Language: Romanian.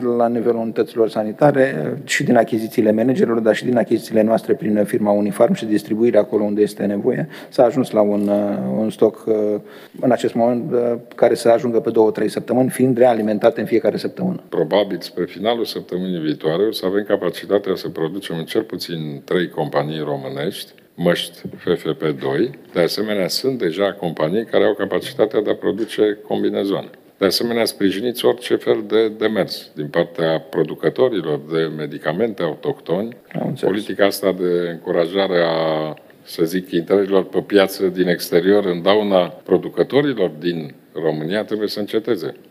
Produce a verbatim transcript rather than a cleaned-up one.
la nivelul unităților sanitare și din achizițiile managerilor, dar și din achizițiile noastre prin firma Unifarm și distribuirea acolo unde este nevoie. S-a ajuns la un, un stoc în acest moment care să ajungă pe două, trei săptămâni, fiind realimentate în fiecare săptămână. Probabil spre finalul săptămânii viitoare o să avem capacitatea să producem în cel puțin trei companii românești măști F F P doi. De asemenea, sunt deja companii care au capacitatea de a produce combinezoane. De asemenea, sprijiniți orice fel de demers din partea producătorilor de medicamente autohtoni. Politica asta de încurajare a, să zic, intrărilor pe piață din exterior în dauna producătorilor din România trebuie să înceteze.